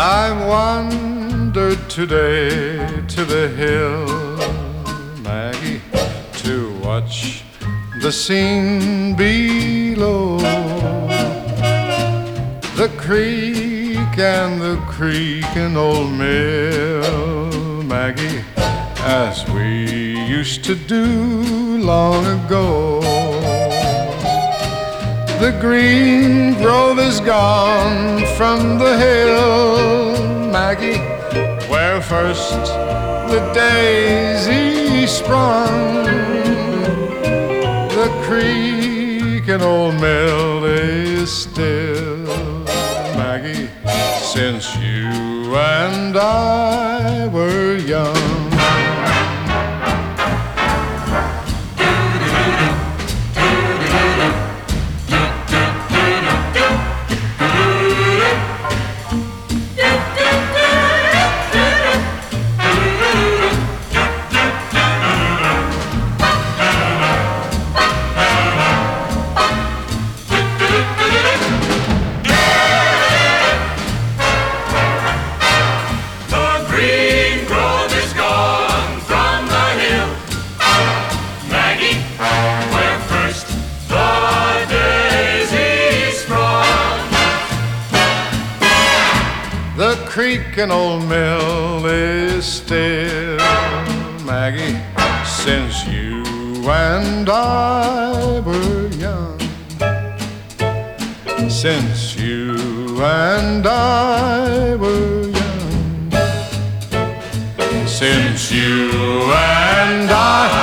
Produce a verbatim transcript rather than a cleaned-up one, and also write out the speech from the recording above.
I wandered today to the hill, Maggie, to watch the scene below. The creek and the creaking old mill, Maggie, as we used to do long ago. The green grove is gone from the hill, Maggie, where first the daisy sprung. The creek and old mill is still, Maggie, since you and I were young. The creek and old mill is still, Maggie, since you and I were young. Since you and I were young. Since you and I